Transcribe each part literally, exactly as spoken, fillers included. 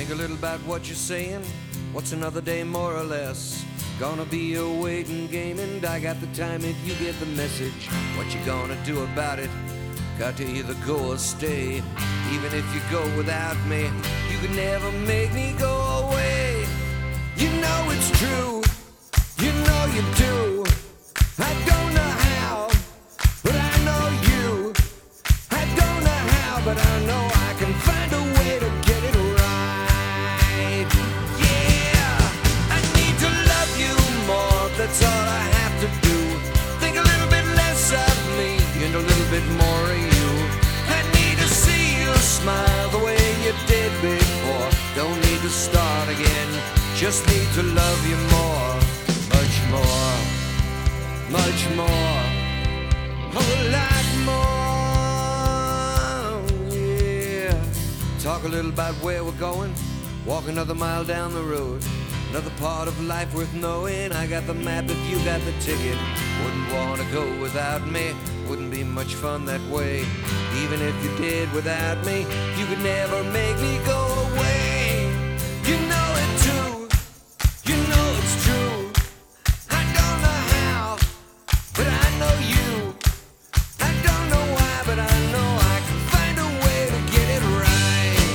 Think a little about what you're saying. What's another day more or less? Gonna be a waiting game, and I got the time if you get the message. What you gonna do about it? Got to either go or stay. Even if you go without me, you could never make me go away. You know it's true, you know you do. I don't know how, but I know you. I don't know how, but I know I can find a way to get it right. Yeah, I need to love you more, that's all I have to do. Think a little bit less of me and a little bit more of you. I need to see you smile the way you did before. Don't need to start again, just need to love you more. Much more, much more, a lot more, yeah. Talk a little about where we're going. Walk another mile down the road. Another part of life worth knowing. I got the map if you got the ticket. Wouldn't want to go without me. Wouldn't be much fun that way. Even if you did without me, you could never make me go away. You know it too, you know it's true. I don't know how, but I know you. I don't know why, but I know I can find a way to get it right.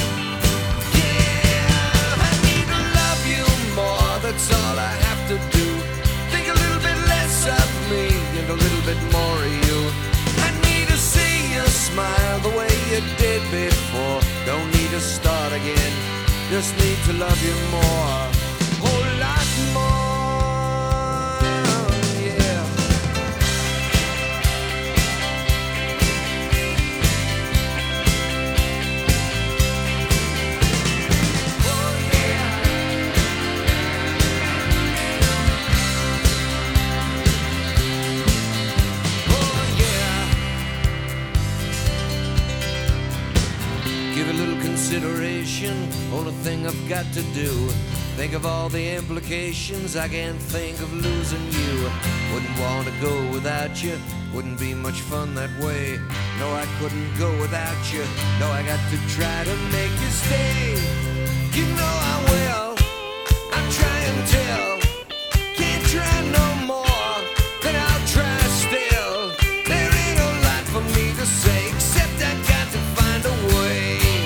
Yeah, I need to love you more, that's all I have to do. Think a little bit less of me and a little bit more of you. I need to see you smile the way you did before. Don't need to start again, just need to love you more. Whole lot more, yeah. Oh yeah. Oh yeah. Give a little consideration, only thing I've got to do. Think of all the implications, I can't think of losing you. Wouldn't want to go without you, wouldn't be much fun that way. No, I couldn't go without you, no, I got to try to make you stay. You know I will, I'm trying till. Can't try no more, then I'll try still. There ain't a lot for me to say, except I got to find a way.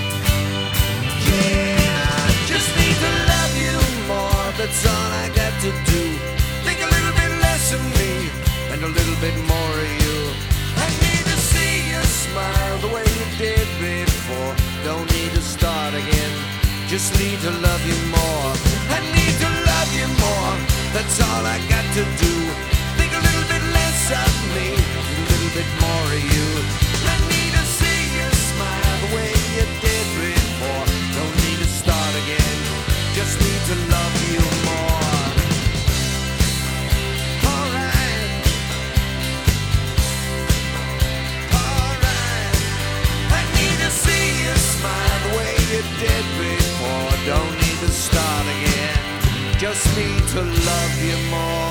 That's all I got to do. Think a little bit less of me and a little bit more of you. I need to see you smile the way you did before. Don't need to start again, just need to love you more. I need to love you more, that's all I got to do. Think a little bit less of me and a little bit more of you. I need to see you smile the way you did before. Don't need to start again, just need to love you more. Alright, alright. I need to see you smile the way you did before. Don't need to start again, just need to love you more.